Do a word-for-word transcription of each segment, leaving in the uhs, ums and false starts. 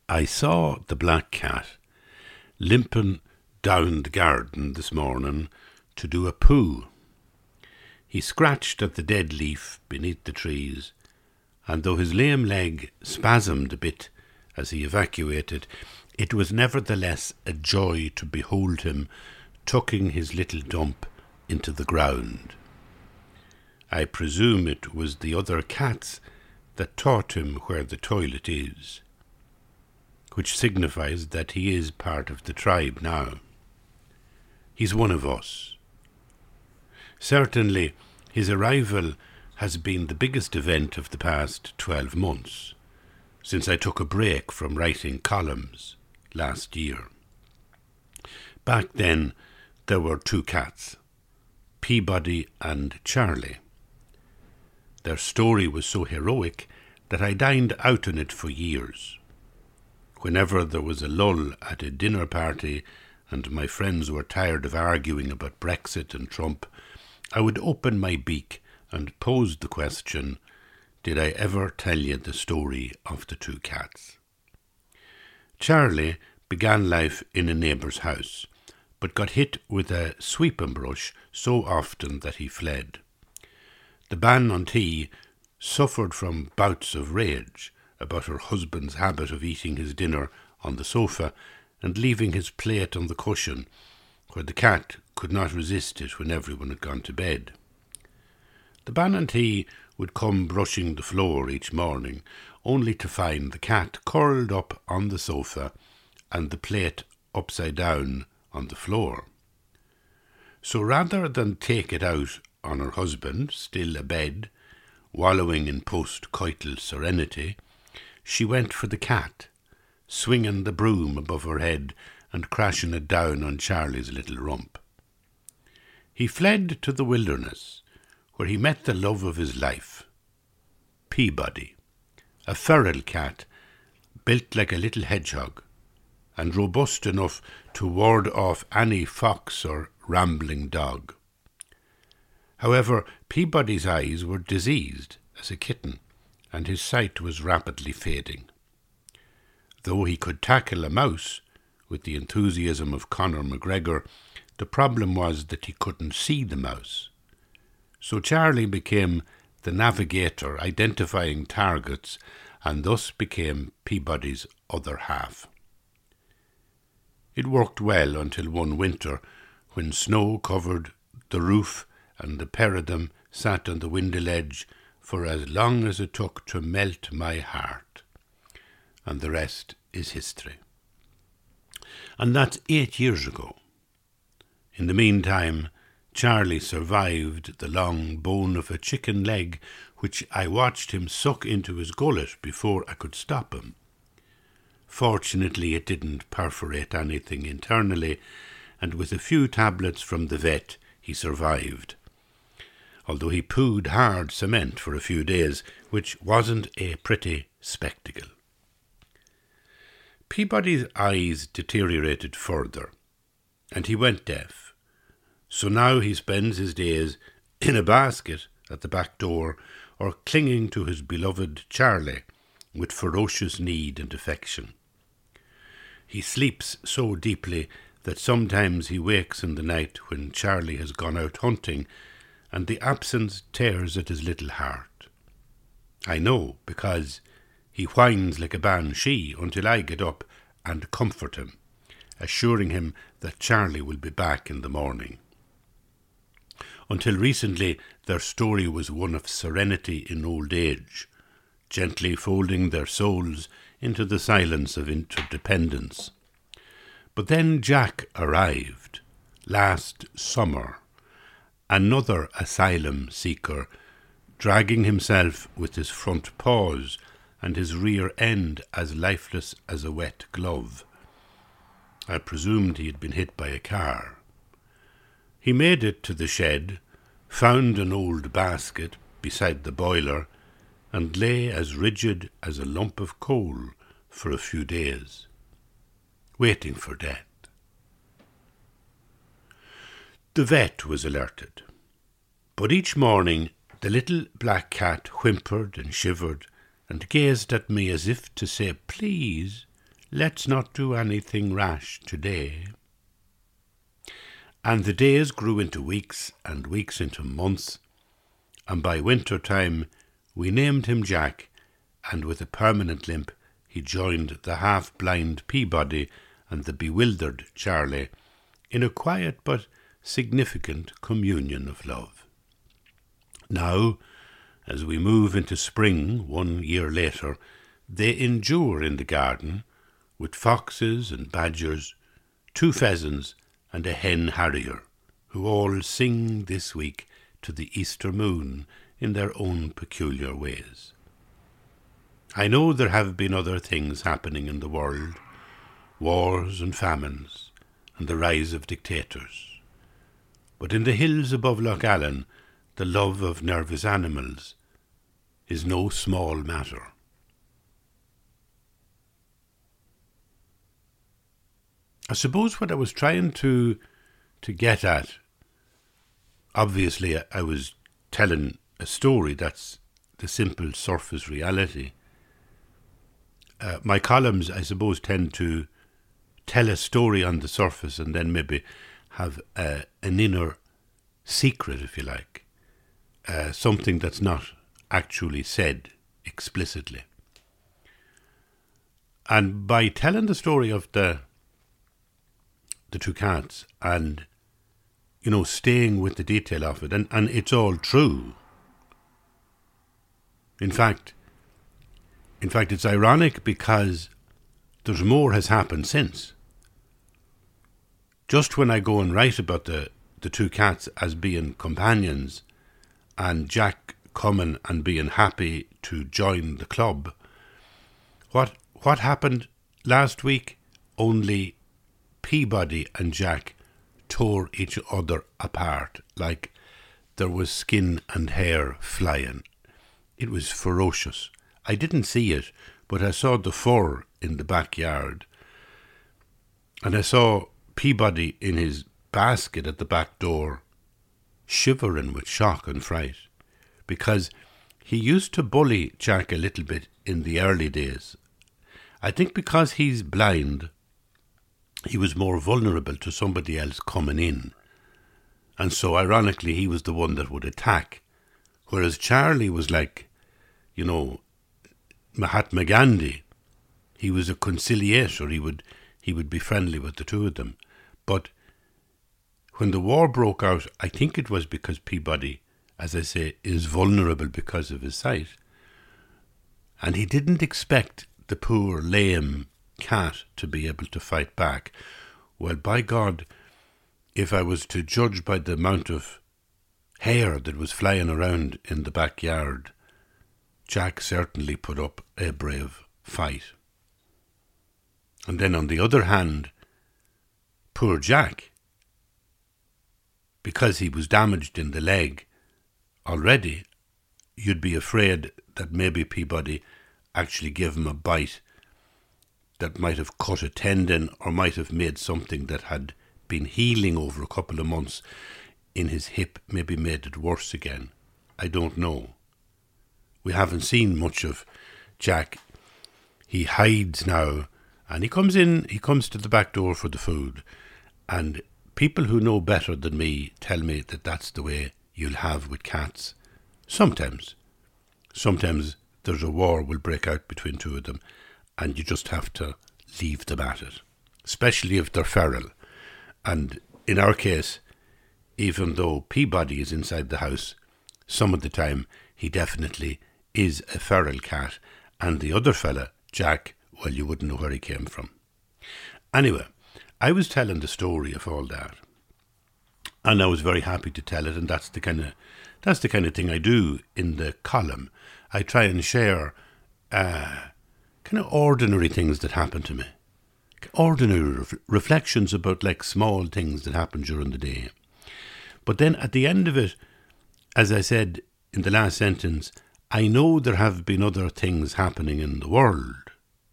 I saw the black cat limping down the garden this morning to do a poo. He scratched at the dead leaf beneath the trees, and though his lame leg spasmed a bit as he evacuated, it was nevertheless a joy to behold him tucking his little dump into the ground. I presume it was the other cats that taught him where the toilet is, which signifies that he is part of the tribe now. He's one of us. Certainly, his arrival has been the biggest event of the past twelve months, since I took a break from writing columns last year. Back then, there were two cats, Peabody and Charlie. Their story was so heroic that I dined out on it for years. Whenever there was a lull at a dinner party and my friends were tired of arguing about Brexit and Trump, I would open my beak and pose the question, did I ever tell you the story of the two cats? Charlie began life in a neighbour's house, but got hit with a sweeping brush so often that he fled. The Ban-on-Tee suffered from bouts of rage about her husband's habit of eating his dinner on the sofa and leaving his plate on the cushion, where the cat could not resist it when everyone had gone to bed. The Ban-on-Tee would come brushing the floor each morning, only to find the cat curled up on the sofa and the plate upside down on the floor. So rather than take it out on her husband, still abed, wallowing in post-coital serenity, she went for the cat, swinging the broom above her head and crashing it down on Charlie's little rump. He fled to the wilderness, where he met the love of his life, Peabody, a feral cat built like a little hedgehog and robust enough to ward off any fox or rambling dog. However, Peabody's eyes were diseased as a kitten, and his sight was rapidly fading. Though he could tackle a mouse with the enthusiasm of Conor McGregor, the problem was that he couldn't see the mouse. So Charlie became the navigator identifying targets and thus became Peabody's other half. It worked well until one winter when snow covered the roof and the peridum sat on the window ledge for as long as it took to melt my heart. And the rest is history. And that's eight years ago. In the meantime, Charlie survived the long bone of a chicken leg, which I watched him suck into his gullet before I could stop him. Fortunately, it didn't perforate anything internally, and with a few tablets from the vet, he survived, although he pooed hard cement for a few days, which wasn't a pretty spectacle. Peabody's eyes deteriorated further, and he went deaf. So now he spends his days in a basket at the back door or clinging to his beloved Charlie with ferocious need and affection. He sleeps so deeply that sometimes he wakes in the night when Charlie has gone out hunting, and the absence tears at his little heart. I know, because he whines like a banshee until I get up and comfort him, assuring him that Charlie will be back in the morning. Until recently, their story was one of serenity in old age, gently folding their souls into the silence of interdependence. But then Jack arrived, last summer, another asylum seeker, dragging himself with his front paws and his rear end as lifeless as a wet glove. I presumed he had been hit by a car. He made it to the shed, found an old basket beside the boiler, and lay as rigid as a lump of coal for a few days, waiting for death. The vet was alerted, but each morning the little black cat whimpered and shivered and gazed at me as if to say, "Please, let's not do anything rash today. And the days grew into weeks, and weeks into months, and by winter time we named him Jack, and with a permanent limp he joined the half-blind Peabody and the bewildered Charlie in a quiet but significant communion of love. Now, as we move into spring one year later, they endure in the garden with foxes and badgers, two pheasants and a hen harrier, who all sing this week to the Easter moon in their own peculiar ways. I know there have been other things happening in the world, wars and famines, and the rise of dictators. But in the hills above Loch Allen, the love of nervous animals is no small matter. I suppose what I was trying to to get at, obviously I was telling a story that's the simple surface reality. Uh, my columns, I suppose, tend to tell a story on the surface and then maybe have uh, an inner secret, if you like, uh, something that's not actually said explicitly. And by telling the story of the the two cats and, you know, staying with the detail of it, and, and it's all true. In fact, in fact, it's ironic because there's more has happened since. Just when I go and write about the, the two cats as being companions and Jack coming and being happy to join the club, what what happened last week? Only Peabody and Jack tore each other apart like there was skin and hair flying. It was ferocious. I didn't see it, but I saw the fur in the backyard. And I saw Peabody in his basket at the back door, shivering with shock and fright, because he used to bully Jack a little bit in the early days. I think because he's blind, he was more vulnerable to somebody else coming in. And so, ironically, he was the one that would attack. Whereas Charlie was like, you know, Mahatma Gandhi. He was a conciliator. He would he would be friendly with the two of them. But when the war broke out, I think it was because Peabody, as I say, is vulnerable because of his sight. And he didn't expect the poor, lame cat to be able to fight back. Well, by God, if I was to judge by the amount of hair that was flying around in the backyard, Jack certainly put up a brave fight. And then on the other hand, poor Jack, because he was damaged in the leg already, you'd be afraid that maybe Peabody actually gave him a bite that might have cut a tendon or might have made something that had been healing over a couple of months in his hip, maybe made it worse again. I don't know. We haven't seen much of Jack. He hides now, and he comes in, he comes to the back door for the food, and people who know better than me tell me that that's the way you'll have with cats. Sometimes. Sometimes there's a war will break out between two of them, and you just have to leave them at it, especially if they're feral. And in our case, even though Peabody is inside the house, some of the time he definitely is a feral cat, and the other fella, Jack, well, you wouldn't know where he came from. Anyway, I was telling the story of all that, and I was very happy to tell it, and that's the kind of that's the kind of thing I do in the column. I try and share uh, kind of ordinary things that happen to me, ordinary ref- reflections about like small things that happen during the day. But then at the end of it, as I said in the last sentence, I know there have been other things happening in the world.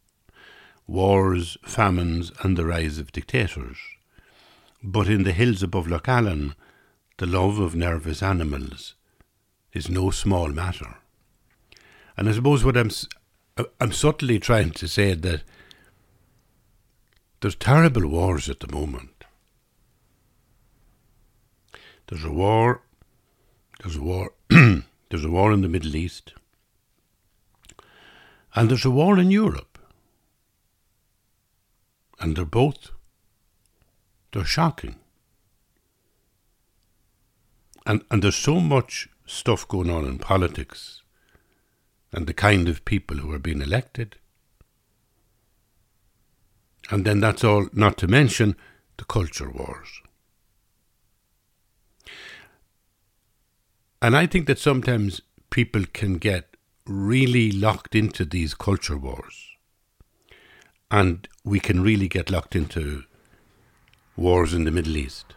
Wars, famines, and the rise of dictators. But in the hills above Loch Allen, the love of nervous animals is no small matter. And I suppose what I'm I'm subtly trying to say that There's terrible wars at the moment. There's a war, there's a war, there's a war in the Middle East, and there's a war in Europe. And they're both, they're shocking. And, and there's so much stuff going on in politics and the kind of people who are being elected. And then that's all, not to mention the culture wars. And I think that sometimes people can get really locked into these culture wars. And we can really get locked into wars in the Middle East.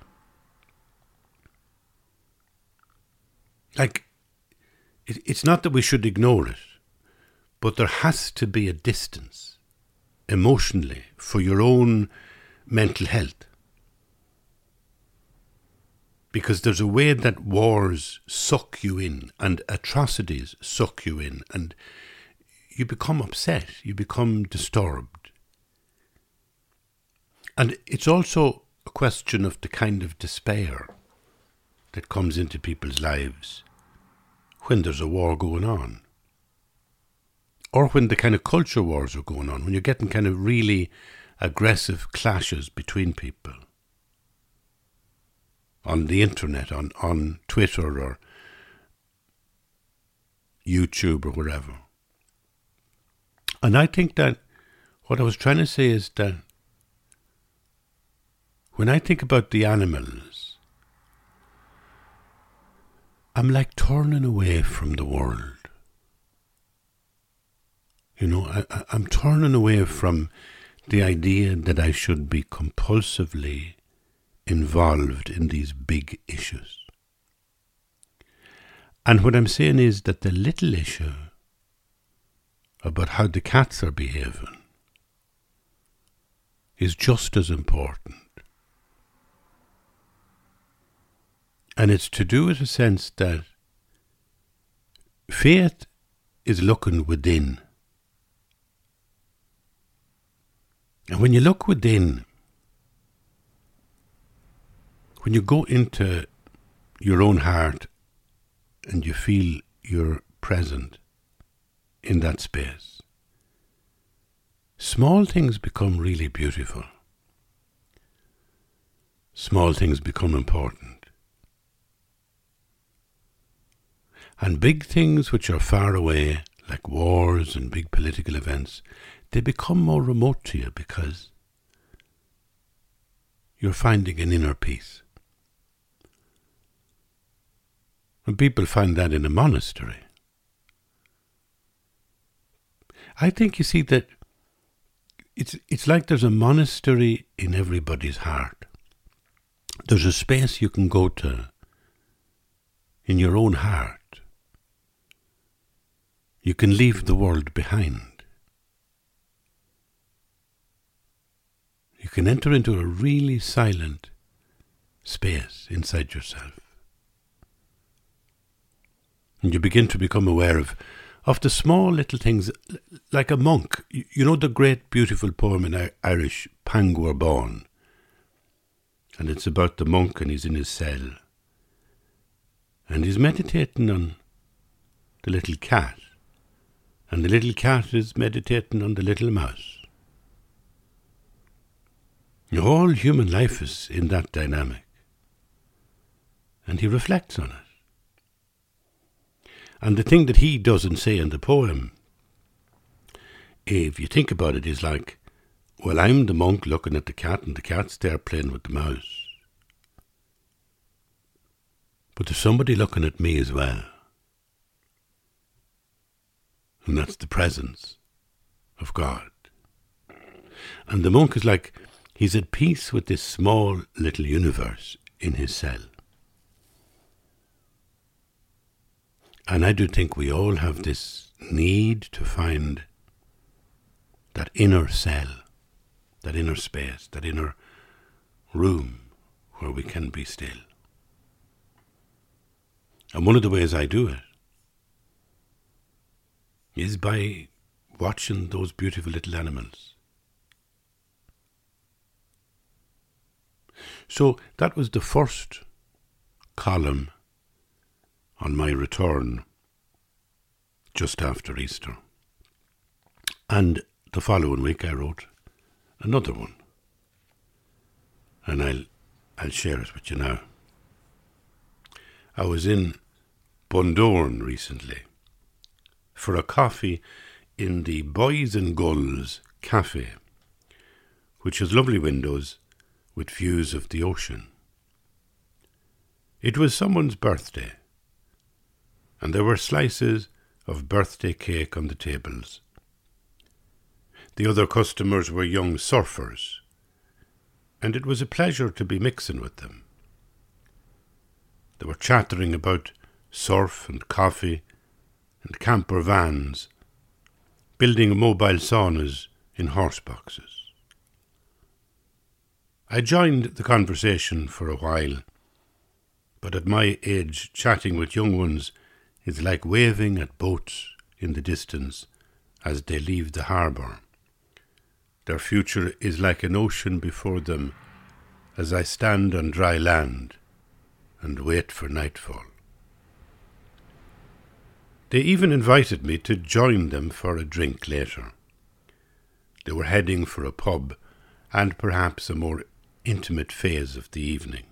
Like, it, it's not that we should ignore it, but there has to be a distance emotionally for your own mental health. Because there's a way that wars suck you in and atrocities suck you in, and you become upset, you become disturbed. And it's also a question of the kind of despair that comes into people's lives when there's a war going on. Or when the kind of culture wars are going on, when you're getting kind of really aggressive clashes between people. On the internet, on, on Twitter or YouTube or wherever. And I think that what I was trying to say is that when I think about the animals, I'm like turning away from the world. You know, I, I, I'm turning away from the idea that I should be compulsively involved in these big issues. And what I'm saying is that the little issue about how the cats are behaving is just as important. And it's to do with a sense that faith is looking within. And when you look within, when you go into your own heart and you feel you're present in that space, small things become really beautiful. Small things become important. And big things which are far away, like wars and big political events, they become more remote to you because you're finding an inner peace. And people find that in a monastery. I think you see that it's it's like there's a monastery in everybody's heart. There's a space you can go to in your own heart. You can leave the world behind. You can enter into a really silent space inside yourself. And you begin to become aware of, of the small little things, like a monk. You, you know the great beautiful poem in Irish, Pangwar Bawn? And it's about the monk and he's in his cell. And he's meditating on the little cat. And the little cat is meditating on the little mouse. The whole human life is in that dynamic. And he reflects on it. And the thing that he doesn't say in the poem, if you think about it, is like, well, I'm the monk looking at the cat and the cat's there playing with the mouse. But there's somebody looking at me as well. And that's the presence of God. And the monk is like, he's at peace with this small little universe in his cell. And I do think we all have this need to find that inner cell, that inner space, that inner room where we can be still. And one of the ways I do it is by watching those beautiful little animals. So that was the first column on my return just after Easter. And the following week I wrote another one. And I'll, I'll share it with you now. I was in Bundoran recently for a coffee in the Boys and Gulls Cafe, which has lovely windows with views of the ocean. It was someone's birthday, and there were slices of birthday cake on the tables. The other customers were young surfers, and it was a pleasure to be mixing with them. They were chattering about surf and coffee and camper vans, building mobile saunas in horse boxes. I joined the conversation for a while, but at my age, chatting with young ones is like waving at boats in the distance as they leave the harbour. Their future is like an ocean before them as I stand on dry land and wait for nightfall. They even invited me to join them for a drink later. They were heading for a pub and perhaps a more intimate phase of the evening.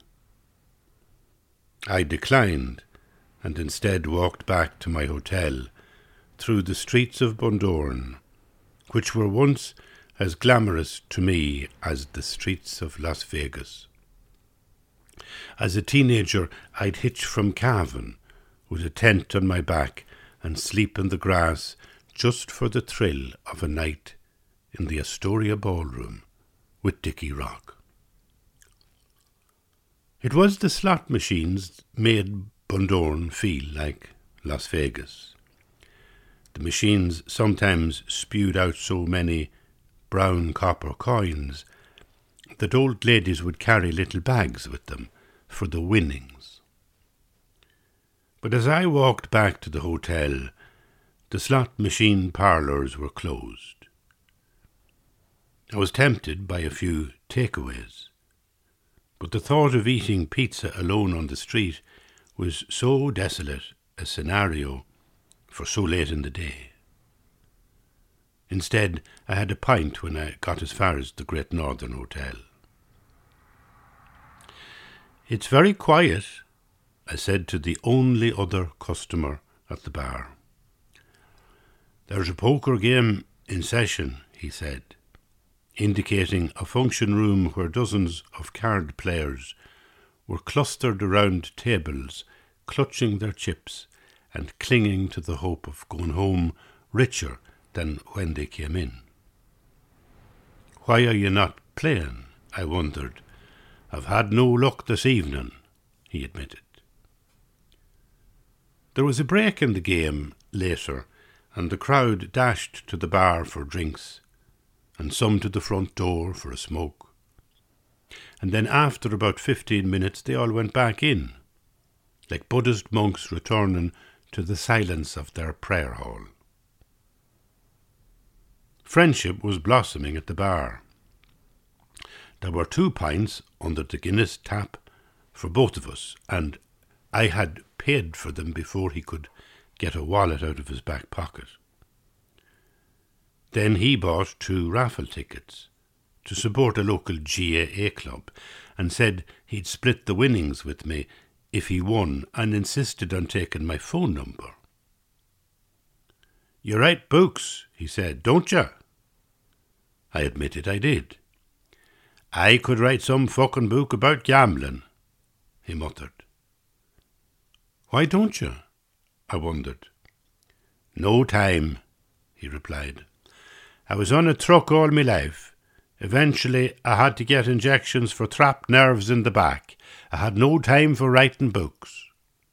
I declined and instead walked back to my hotel through the streets of Bundoran, which were once as glamorous to me as the streets of Las Vegas. As a teenager, I'd hitch from Cavan with a tent on my back and sleep in the grass just for the thrill of a night in the Astoria Ballroom with Dickie Rock. It was the slot machines made Bundoran feel like Las Vegas. The machines sometimes spewed out so many brown copper coins that old ladies would carry little bags with them for the winnings. But as I walked back to the hotel, the slot machine parlours were closed. I was tempted by a few takeaways, but the thought of eating pizza alone on the street was so desolate a scenario for so late in the day. Instead, I had a pint when I got as far as the Great Northern Hotel. "It's very quiet," I said to the only other customer at the bar. "There's a poker game in session," he said, indicating a function room where dozens of card players were clustered around tables, clutching their chips and clinging to the hope of going home richer than when they came in. "Why are you not playing?" I wondered. "I've had no luck this evening," he admitted. There was a break in the game later, and the crowd dashed to the bar for drinks, and some to the front door for a smoke. And then after about fifteen minutes they all went back in, like Buddhist monks returning to the silence of their prayer hall. Friendship was blossoming at the bar. There were two pints under the Guinness tap for both of us, and I had paid for them before he could get a wallet out of his back pocket. Then he bought two raffle tickets to support a local G A A club and said he'd split the winnings with me if he won, and insisted on taking my phone number. "You write books," he said, "don't you?" I admitted I did. "I could write some fucking book about gambling," he muttered. "Why don't you?" I wondered. "No time," he replied. "I was on a truck all my life. Eventually I had to get injections for trapped nerves in the back. I had no time for writing books."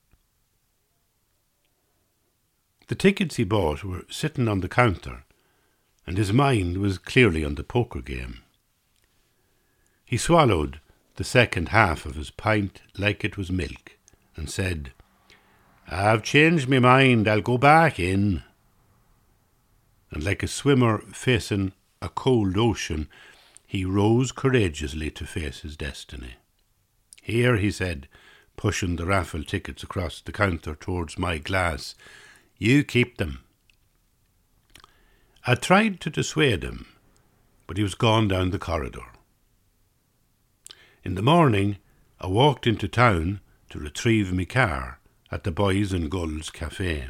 The tickets he bought were sitting on the counter, and his mind was clearly on the poker game. He swallowed the second half of his pint like it was milk, and said, "I've changed my mind, I'll go back in." And like a swimmer facing a cold ocean, he rose courageously to face his destiny. "Here," he said, pushing the raffle tickets across the counter towards my glass. "You keep them." I tried to dissuade him, but he was gone down the corridor. In the morning, I walked into town to retrieve my car at the Boys and Gulls Cafe.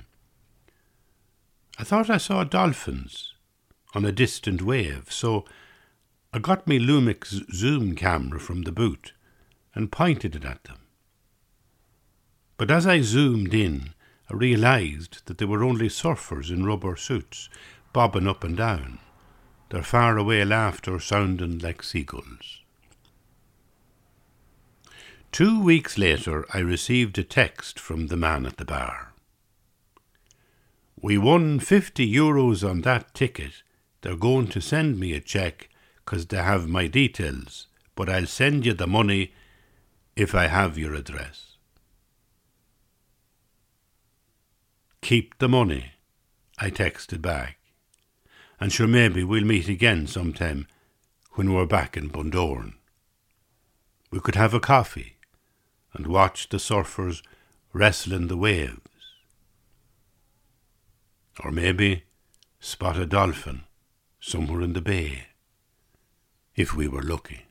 I thought I saw dolphins on a distant wave, so I got my Lumix zoom camera from the boot and pointed it at them. But as I zoomed in, I realised that they were only surfers in rubber suits, bobbing up and down, their faraway laughter sounding like seagulls. Two weeks later, I received a text from the man at the bar. "We won fifty euros on that ticket. They're going to send me a cheque because they have my details, but I'll send you the money if I have your address." "Keep the money," I texted back. "And sure, maybe we'll meet again sometime when we're back in Bundoran. We could have a coffee and watch the surfers wrestling the waves. Or maybe spot a dolphin somewhere in the bay, if we were lucky."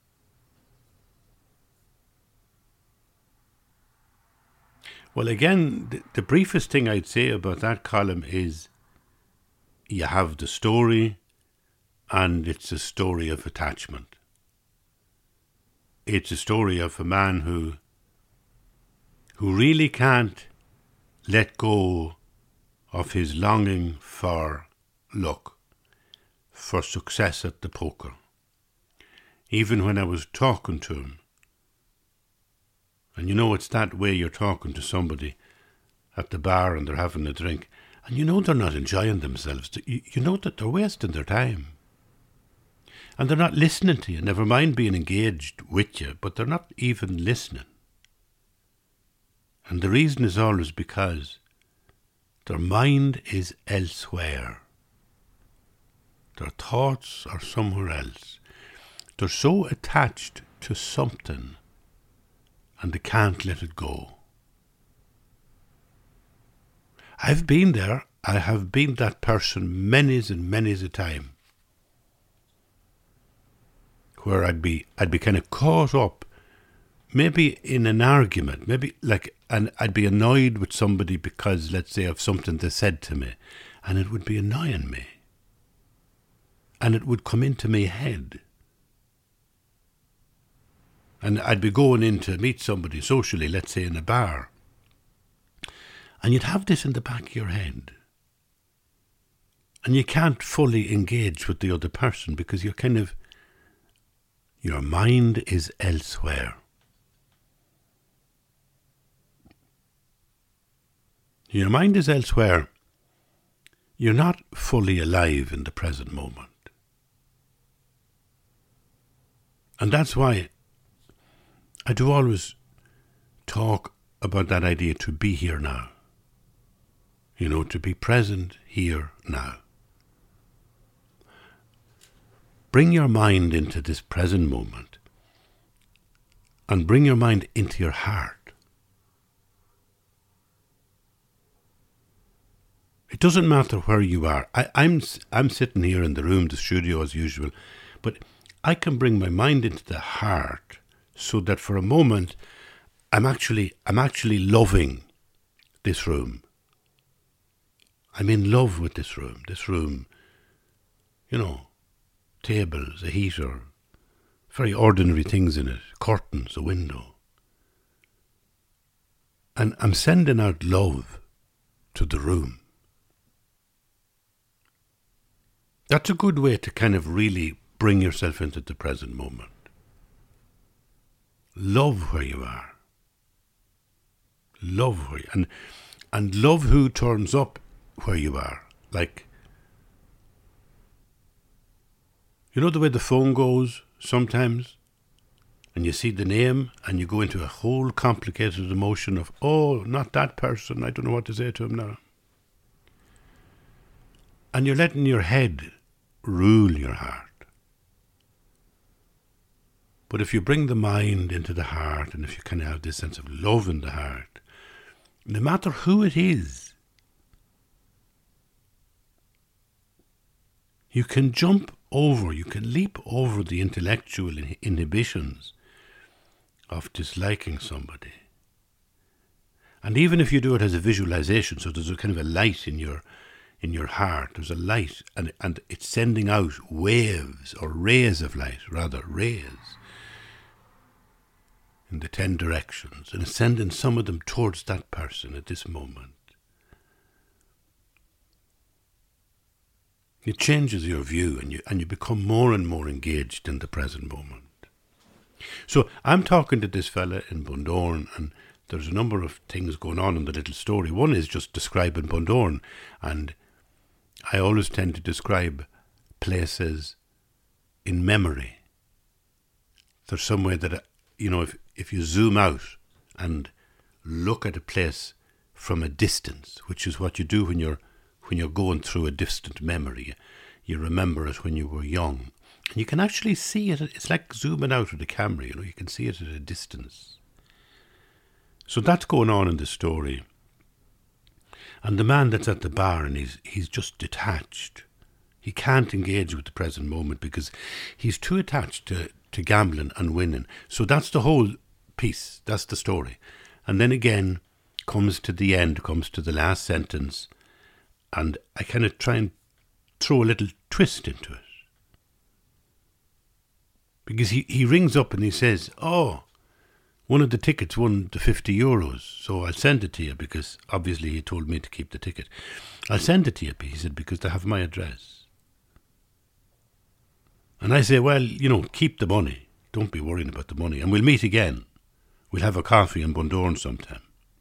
Well, again, the, the briefest thing I'd say about that column is you have the story, and it's a story of attachment. It's a story of a man who who really can't let go of his longing for luck, for success at the poker. Even when I was talking to him, and you know it's that way you're talking to somebody at the bar and they're having a drink, and you know they're not enjoying themselves. You, you know that they're wasting their time. And they're not listening to you, never mind being engaged with you, but they're not even listening. And the reason is always because their mind is elsewhere. Their thoughts are somewhere else. They're so attached to something and they can't let it go. I've been there. I have been that person many's and many's a time, where I'd be I'd be kind of caught up, maybe in an argument, maybe like, and I'd be annoyed with somebody because, let's say, of something they said to me, and it would be annoying me, and it would come into my head, and I'd be going in to meet somebody socially, let's say in a bar, and you'd have this in the back of your head, and you can't fully engage with the other person because you're kind of, your mind is elsewhere. Your mind is elsewhere. You're not fully alive in the present moment. And that's why I do always talk about that idea to be here now. You know, to be present here now. Bring your mind into this present moment and bring your mind into your heart. It doesn't matter where you are. I, I'm I'm sitting here in the room, the studio as usual, but I can bring my mind into the heart so that for a moment I'm actually I'm actually loving this room. I'm in love with this room. This room, you know, tables, a heater, very ordinary things in it, curtains, a window. And I'm sending out love to the room. That's a good way to kind of really bring yourself into the present moment. Love where you are. Love where you and and love who turns up where you are. Like, you know the way the phone goes sometimes, and you see the name and you go into a whole complicated emotion of, oh, not that person, I don't know what to say to him now. And you're letting your head rule your heart. But if you bring the mind into the heart, and if you kind of have this sense of love in the heart, no matter who it is, you can jump over, you can leap over the intellectual inhibitions of disliking somebody. And even if you do it as a visualization, so there's a kind of a light in your in your heart, there's a light, and, and it's sending out waves, or rays of light, rather, rays, in the ten directions, and it's sending some of them towards that person at this moment. It changes your view, and you and you become more and more engaged in the present moment. So I'm talking to this fella in Bundoran, and there's a number of things going on in the little story. One is just describing Bundoran, and I always tend to describe places in memory. There's some way that, you know, if, if you zoom out and look at a place from a distance, which is what you do when you're when you're going through a distant memory, you remember it when you were young. And you can actually see it. It's like zooming out with a camera, you know, you can see it at a distance. So that's going on in the story. And the man that's at the bar, and he's he's just detached. He can't engage with the present moment because he's too attached to, to gambling and winning. So that's the whole piece. That's the story. And then again, comes to the end, comes to the last sentence, and I kind of try and throw a little twist into it. Because he, he rings up and he says, oh, one of the tickets won the fifty euros, so I'll send it to you, because obviously he told me to keep the ticket. I'll send it to you, he said, because they have my address. And I say, well, you know, keep the money. Don't be worrying about the money. And we'll meet again. We'll have a coffee in Bundoran sometime.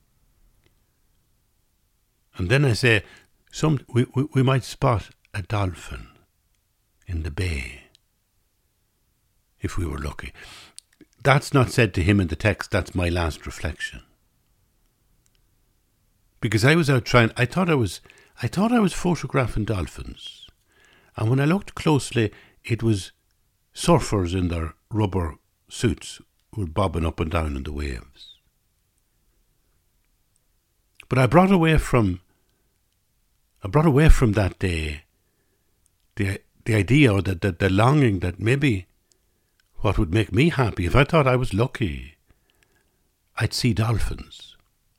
And then I say, some we, we, we might spot a dolphin in the bay, if we were lucky. That's not said to him in the text. That's my last reflection. Because I was out trying, I thought I was, I thought I was photographing dolphins. And when I looked closely, it was surfers in their rubber suits who were bobbing up and down in the waves. But I brought away from, I brought away from that day the the idea, or the, the, the longing that maybe what would make me happy, if I thought I was lucky, I'd see dolphins.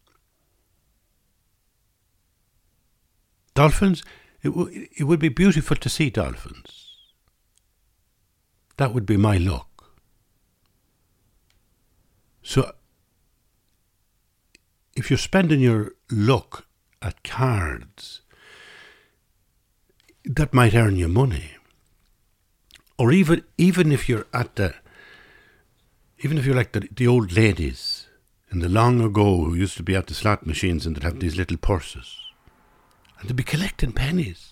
Dolphins, it, w- it would be beautiful to see dolphins. That would be my luck. So, if you're spending your luck at cards, that might earn you money. Or even even if you're at the, even if you're like the, the old ladies in the long ago who used to be at the slot machines and they'd have these little purses, and they'd be collecting pennies.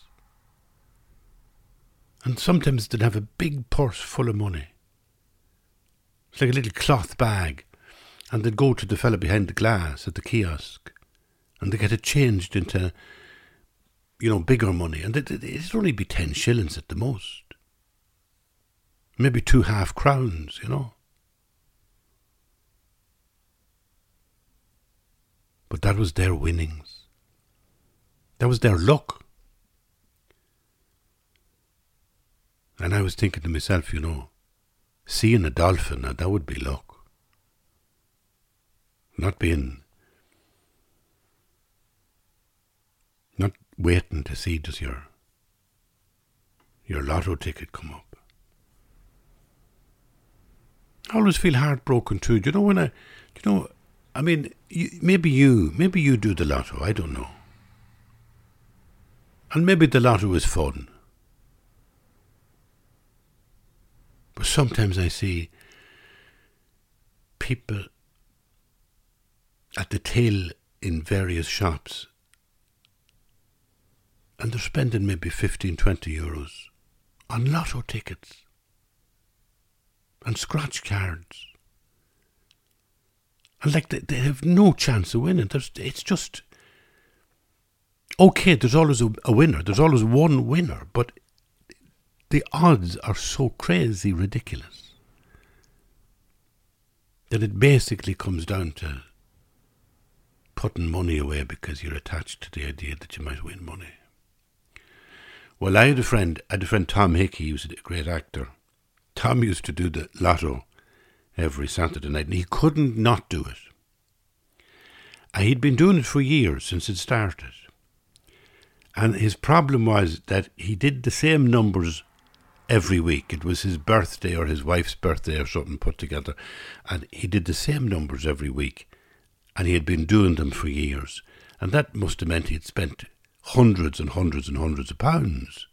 And sometimes they'd have a big purse full of money. It's like a little cloth bag. And they'd go to the fella behind the glass at the kiosk, and they get it changed into, you know, bigger money. And it, it, it'd only be ten shillings at the most. Maybe two half crowns, you know. But that was their winnings. That was their luck. And I was thinking to myself, you know, seeing a dolphin, now that would be luck. Not being, not waiting to see does your, your lotto ticket come up. I always feel heartbroken too. Do you know when I, do you know, I mean, you, maybe you, maybe you do the lotto, I don't know. And maybe the lotto is fun. But sometimes I see people at the tail in various shops, and they're spending maybe fifteen, twenty euros on lotto tickets and scratch cards. And like they, they have no chance of winning. There's, it's just, okay, there's always a, a winner. There's always one winner, but the odds are so crazy ridiculous. that it basically comes down to putting money away because you're attached to the idea that you might win money. Well, I had a friend, I had a friend Tom Hickey, he was a great actor. Tom used to do the lotto every Saturday night, and he couldn't not do it. And he'd been doing it for years, since it started. And his problem was that he did the same numbers every week. It was his birthday or his wife's birthday or something put together. And he did the same numbers every week. And he had been doing them for years. And that must have meant he had spent hundreds and hundreds and hundreds of pounds.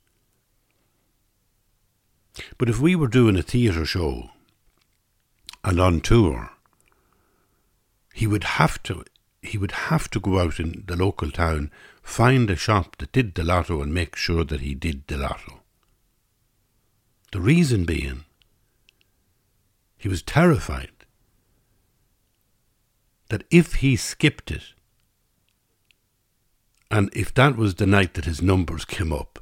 But if we were doing a theatre show and on tour, he would have to he would have to go out in the local town, find a shop that did the lotto and make sure that he did the lotto. The reason being, he was terrified that if he skipped it, and if that was the night that his numbers came up,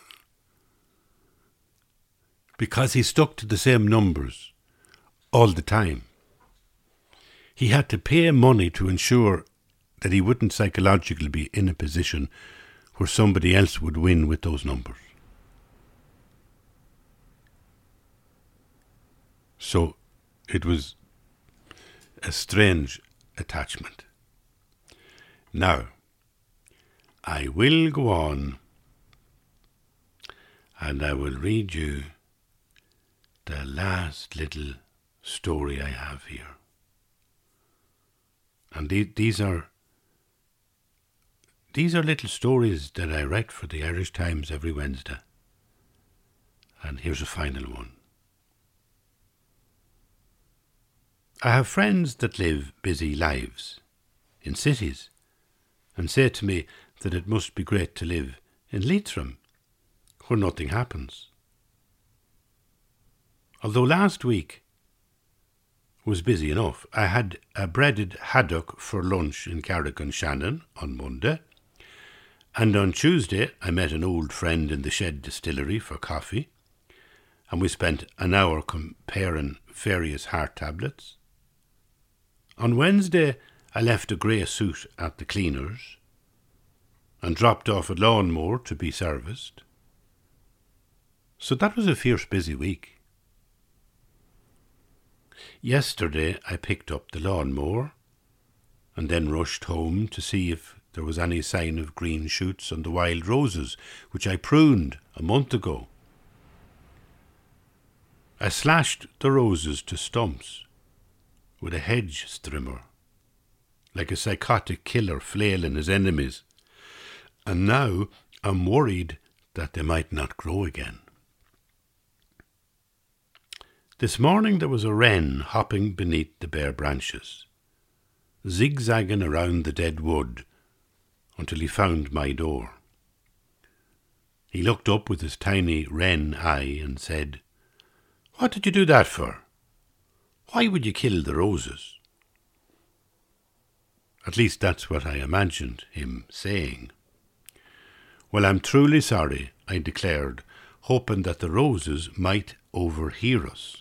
because he stuck to the same numbers all the time, he had to pay money to ensure that he wouldn't psychologically be in a position where somebody else would win with those numbers. So it was a strange attachment. Now, I will go on and I will read you the last little story I have here. And the, these are these are little stories that I write for the Irish Times every Wednesday. And here's a final one. I have friends that live busy lives in cities and say to me that it must be great to live in Leitrim, where nothing happens. Although last week was busy enough, I had a breaded haddock for lunch in Carrick-on-Shannon on Monday, and on Tuesday I met an old friend in the Shed Distillery for coffee, and we spent an hour comparing various heart tablets. On Wednesday I left a grey suit at the cleaners and dropped off a lawnmower to be serviced. So that was a fierce busy week. Yesterday I picked up the lawnmower and then rushed home to see if there was any sign of green shoots on the wild roses, which I pruned a month ago. I slashed the roses to stumps with a hedge strimmer, like a psychotic killer flailing his enemies, and now I'm worried that they might not grow again. This morning there was a wren hopping beneath the bare branches, zigzagging around the dead wood until he found my door. He looked up with his tiny wren eye and said, "What did you do that for? Why would you kill the roses?" At least that's what I imagined him saying. "Well, I'm truly sorry," I declared, hoping that the roses might overhear us.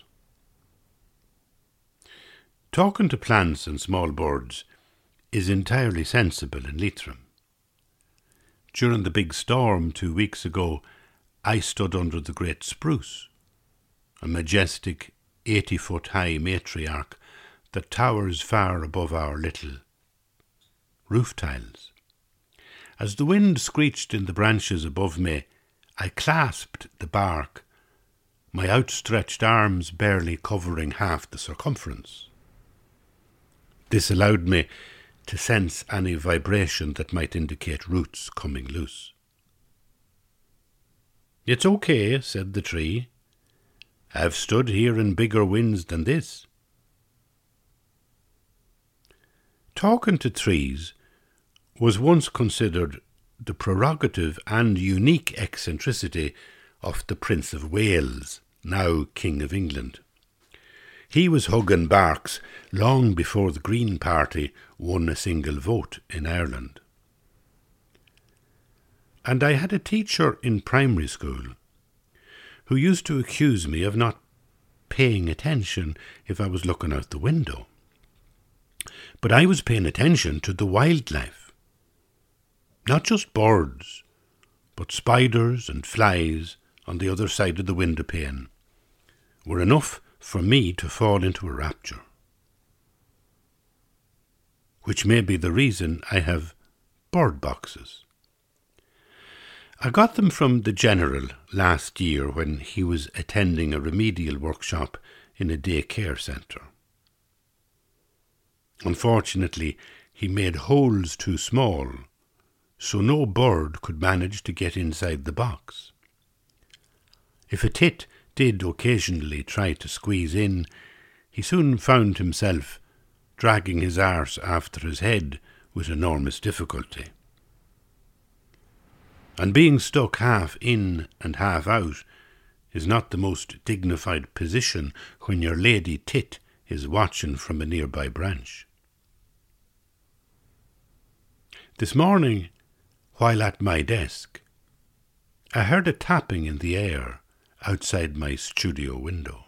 Talking to plants and small birds is entirely sensible in Leitrim. During the big storm two weeks ago, I stood under the great spruce, a majestic eighty-foot-high matriarch that towers far above our little roof tiles. As the wind screeched in the branches above me, I clasped the bark, my outstretched arms barely covering half the circumference. This allowed me to sense any vibration that might indicate roots coming loose. "It's okay," said the tree. "I've stood here in bigger winds than this." Talking to trees was once considered the prerogative and unique eccentricity of the Prince of Wales, now King of England. He was hugging barks long before the Green Party won a single vote in Ireland. And I had a teacher in primary school who used to accuse me of not paying attention if I was looking out the window. But I was paying attention to the wildlife. Not just birds, but spiders and flies on the other side of the window pane were enough for me to fall into a rapture. Which may be the reason I have bird boxes. I got them from the General last year when he was attending a remedial workshop in a daycare centre. Unfortunately, he made holes too small, so no bird could manage to get inside the box. If a tit did occasionally try to squeeze in, he soon found himself dragging his arse after his head with enormous difficulty. And being stuck half in and half out is not the most dignified position when your lady tit is watching from a nearby branch. This morning, while at my desk, I heard a tapping in the air outside my studio window.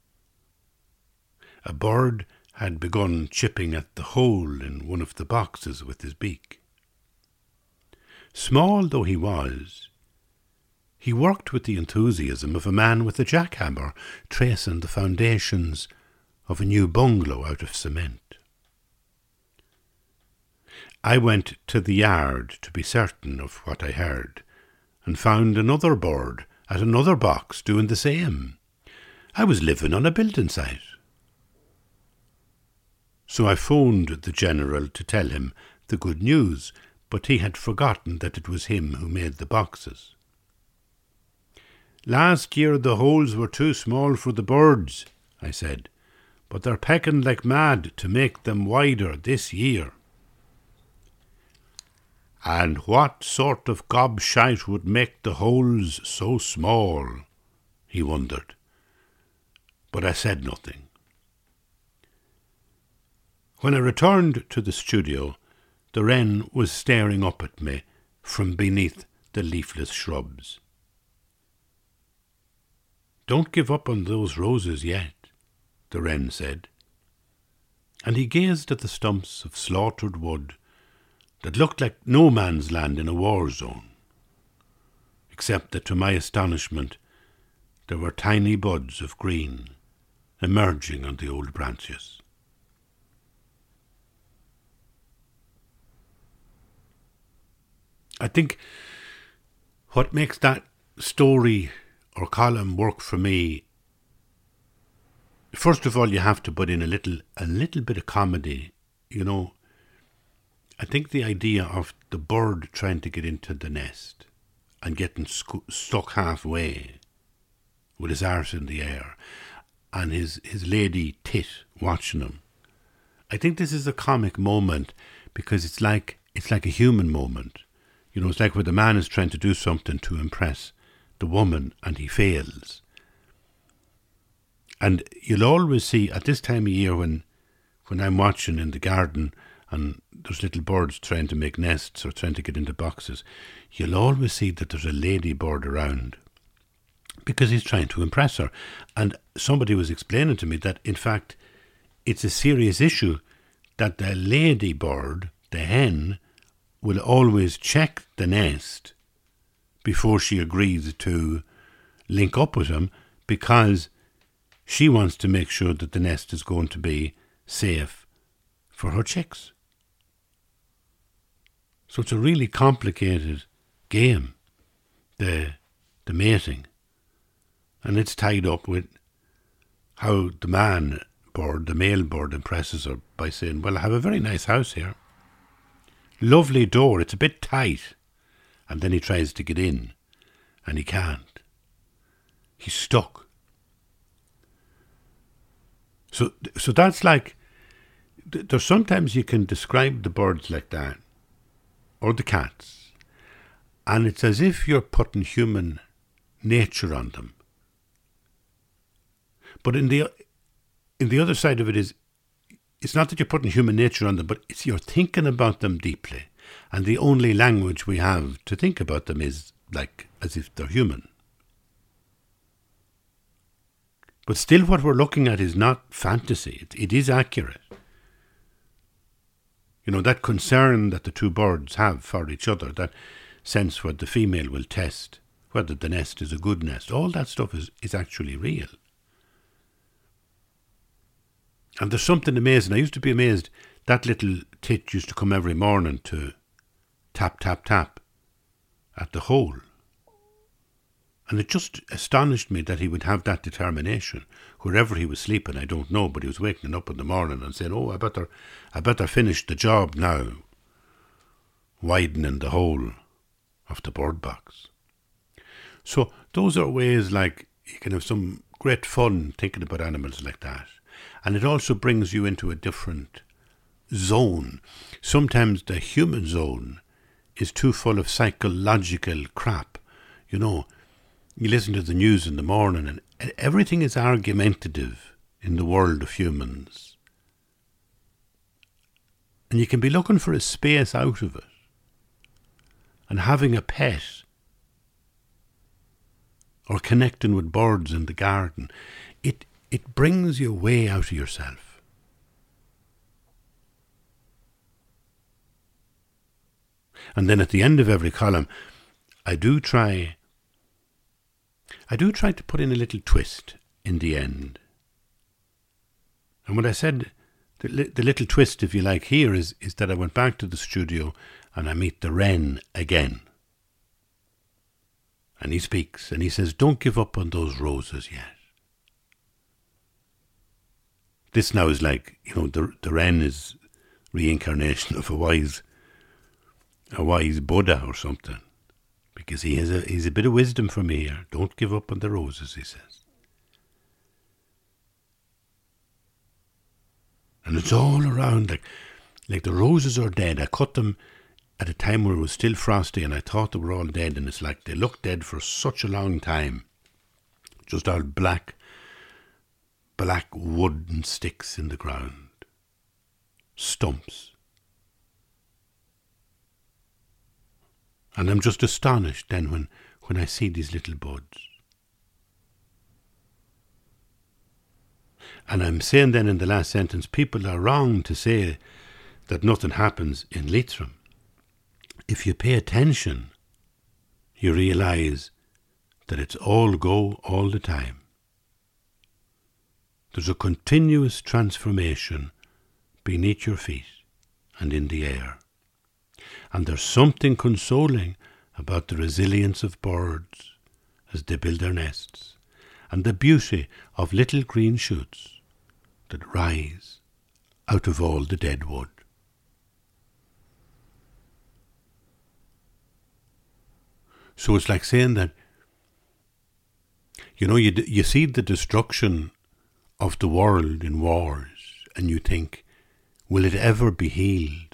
A bird had begun chipping at the hole in one of the boxes with his beak. Small though he was, he worked with the enthusiasm of a man with a jackhammer tracing the foundations of a new bungalow out of cement. I went to the yard to be certain of what I heard, and found another bird at another box doing the same. I was living on a building site. So I phoned the General to tell him the good news, but he had forgotten that it was him who made the boxes. Last year the holes were too small for the birds, I said, but they're pecking like mad to make them wider this year. And what sort of gobshite would make the holes so small? He wondered. But I said nothing. When I returned to the studio, the wren was staring up at me from beneath the leafless shrubs. Don't give up on those roses yet, the wren said. And he gazed at the stumps of slaughtered wood that looked like no man's land in a war zone, except that to my astonishment there were tiny buds of green emerging on the old branches. I think what makes that story or column work for me, first of all, you have to put in a little a little bit of comedy, you know. I think the idea of the bird trying to get into the nest and getting sc- stuck halfway with his arse in the air and his, his lady tit watching him. I think this is a comic moment because it's like it's like a human moment. You know, it's like where the man is trying to do something to impress the woman and he fails. And you'll always see at this time of year when when I'm watching in the garden and there's little birds trying to make nests or trying to get into boxes, you'll always see that there's a lady bird around because he's trying to impress her. And somebody was explaining to me that, in fact, it's a serious issue that the lady bird, the hen, will always check the nest before she agrees to link up with him because she wants to make sure that the nest is going to be safe for her chicks. So it's a really complicated game, the the mating. And it's tied up with how the man bird, the male bird, impresses her by saying, well, I have a very nice house here. Lovely door, it's a bit tight. And then he tries to get in, and he can't. He's stuck. So, so that's like, there's sometimes you can describe the birds like that, or the cats, and it's as if you're putting human nature on them. But in the in the other side of it is, it's not that you're putting human nature on them, but it's you're thinking about them deeply, and the only language we have to think about them is like as if they're human. But still what we're looking at is not fantasy, it, it is accurate. You know, that concern that the two birds have for each other, that sense where the female will test whether the nest is a good nest, all that stuff is, is actually real. And there's something amazing. I used to be amazed. That little tit used to come every morning to tap, tap, tap at the hole. And it just astonished me that he would have that determination. Wherever he was sleeping, I don't know, but he was waking up in the morning and saying, oh, I better, I better finish the job now, widening the hole of the bird box. So those are ways like you can have some great fun thinking about animals like that. And it also brings you into a different zone. Sometimes the human zone is too full of psychological crap. You know, you listen to the news in the morning and everything is argumentative in the world of humans. And you can be looking for a space out of it. And having a pet or connecting with birds in the garden, it it brings you way out of yourself. And then at the end of every column, I do try I do try to put in a little twist in the end. And what I said, the, the little twist, if you like, here is, is that I went back to the studio and I meet the wren again. And he speaks and he says, don't give up on those roses yet. This now is like, you know, the, the wren is reincarnation of a wise, a wise Buddha or something. Because he has a, he's a bit of wisdom for me here. Don't give up on the roses, he says. And it's all around, like, like the roses are dead. I cut them at a time where it was still frosty and I thought they were all dead, and it's like they looked dead for such a long time. Just all black, black wooden sticks in the ground. Stumps. And I'm just astonished then when, when I see these little buds. And I'm saying then in the last sentence, people are wrong to say that nothing happens in Leitrim. If you pay attention, you realise that it's all go all the time. There's a continuous transformation beneath your feet and in the air. And there's something consoling about the resilience of birds as they build their nests, and the beauty of little green shoots that rise out of all the dead wood. So it's like saying that, you know, you you see the destruction of the world in wars, and you think, will it ever be healed?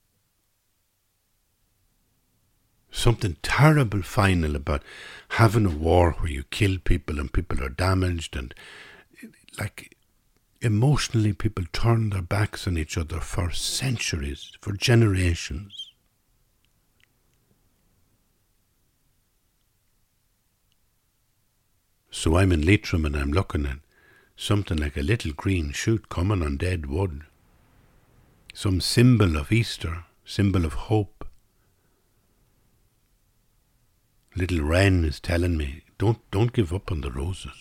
Something terrible final about having a war where you kill people and people are damaged, and like emotionally people turn their backs on each other for centuries, for generations. So I'm in Leitrim and I'm looking at something like a little green shoot coming on dead wood. Some symbol of Easter, symbol of hope. Little wren is telling me, don't, don't give up on the roses.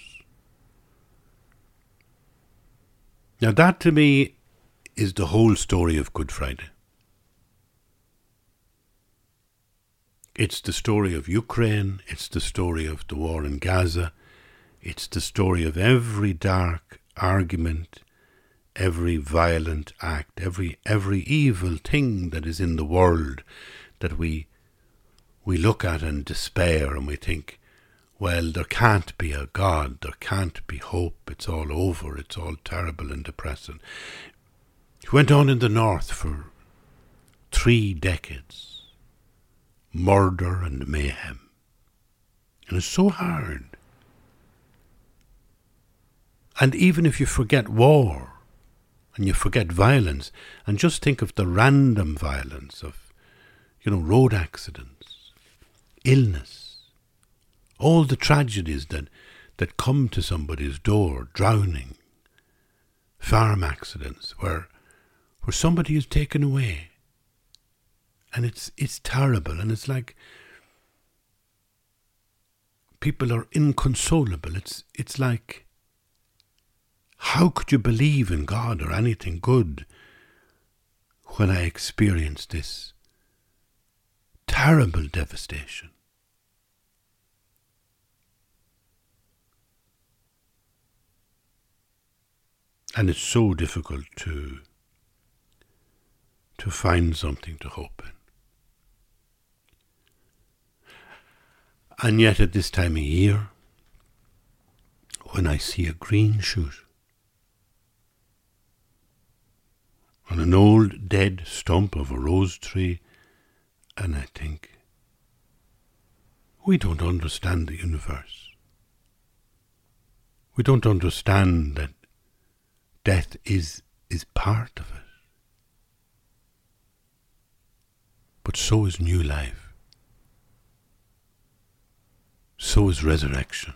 Now that to me is the whole story of Good Friday. It's the story of Ukraine, it's the story of the war in Gaza, it's the story of every dark argument, every violent act, every every evil thing that is in the world that we we look at and despair, and we think, well, there can't be a God, there can't be hope, it's all over, it's all terrible and depressing. It went on in the north for three decades. Murder and mayhem. And it's so hard. And even if you forget war, and you forget violence, and just think of the random violence of, you know, road accidents, illness, all the tragedies that, that come to somebody's door, drowning, farm accidents, where, where somebody is taken away, And it's it's terrible, and it's like people are inconsolable. It's it's like, how could you believe in God or anything good when I experienced this terrible devastation? And it's so difficult to to find something to hope in. And yet at this time of year, when I see a green shoot on an old dead stump of a rose tree, and I think, we don't understand the universe. We don't understand that death is, is part of it. But so is new life. So is resurrection.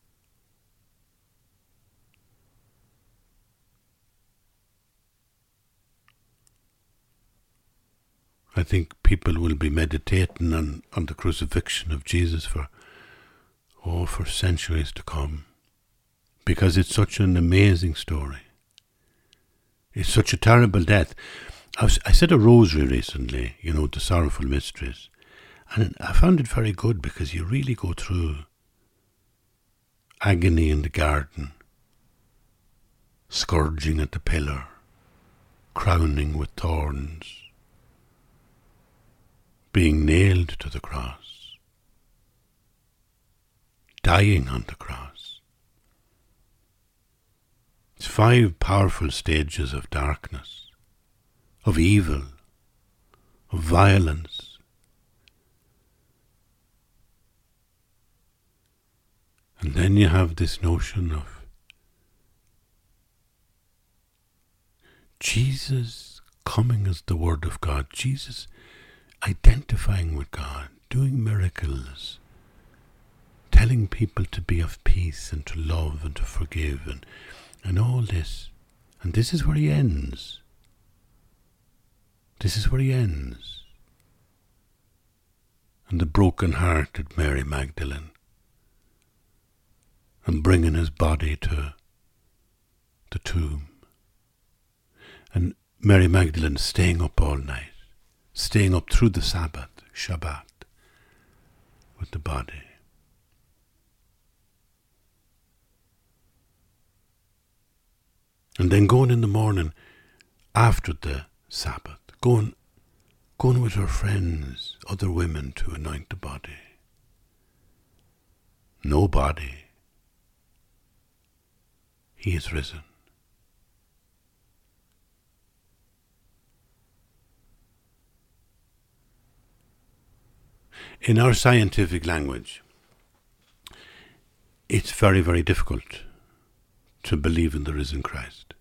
I think people will be meditating on, on the crucifixion of Jesus for, oh, for centuries to come. Because it's such an amazing story. It's such a terrible death. I, was, I said a rosary recently, you know, the Sorrowful Mysteries. And I found it very good because you really go through agony in the garden, scourging at the pillar, crowning with thorns, being nailed to the cross, dying on the cross. It's five powerful stages of darkness, of evil, of violence. And then you have this notion of Jesus coming as the Word of God, Jesus identifying with God, doing miracles, telling people to be of peace and to love and to forgive and, and all this. And this is where he ends. This is where he ends. And the broken-hearted Mary Magdalene, and bringing his body to the tomb. And Mary Magdalene staying up all night, staying up through the Sabbath, Shabbat, with the body. And then going in the morning after the Sabbath, going, going with her friends, other women, to anoint the body. No body. He is risen. In our scientific language, it's very, very difficult to believe in the risen Christ.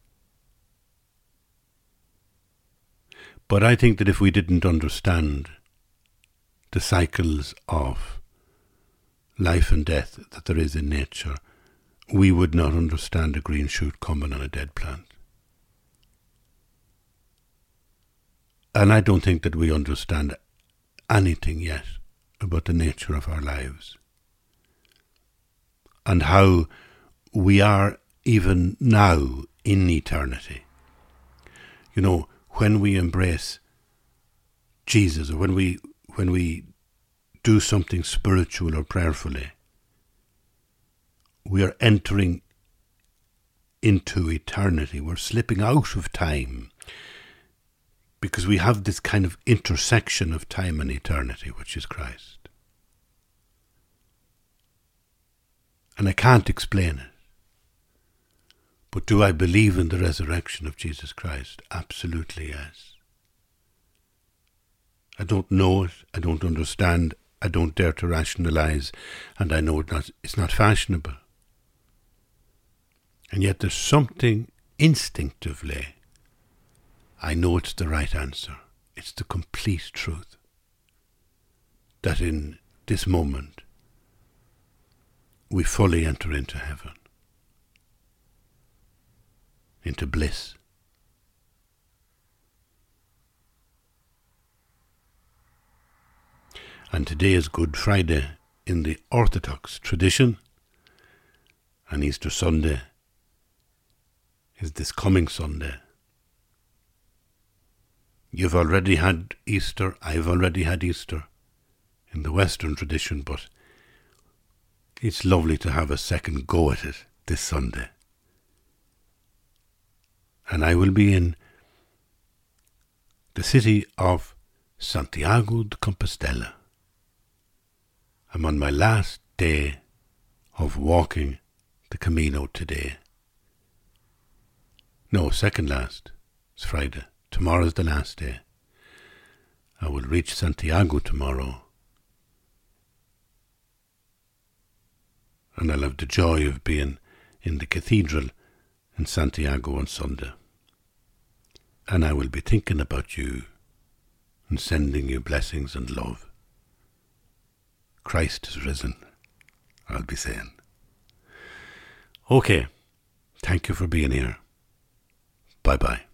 But I think that if we didn't understand the cycles of life and death that there is in nature, we would not understand a green shoot coming on a dead plant. And I don't think that we understand anything yet about the nature of our lives and how we are even now in eternity. You know, when we embrace Jesus, or when we when we do something spiritual or prayerfully, we are entering into eternity. We're slipping out of time because we have this kind of intersection of time and eternity, which is Christ. And I can't explain it. But do I believe in the resurrection of Jesus Christ? Absolutely, yes. I don't know it, I don't understand, I don't dare to rationalize, and I know it not, it's not fashionable. And yet there's something instinctively, I know it's the right answer. It's the complete truth. That in this moment, we fully enter into heaven, into bliss. And today is Good Friday in the Orthodox tradition, and Easter Sunday is this coming Sunday. You've already had Easter, I've already had Easter in the Western tradition, but it's lovely to have a second go at it this Sunday. And I will be in the city of Santiago de Compostela. I'm on my last day of walking the Camino today. No, second last. It's Friday. Tomorrow's the last day. I will reach Santiago tomorrow. And I'll have the joy of being in the cathedral in Santiago on Sunday. And I will be thinking about you and sending you blessings and love. Christ is risen, I'll be saying. Okay, thank you for being here. Bye-bye.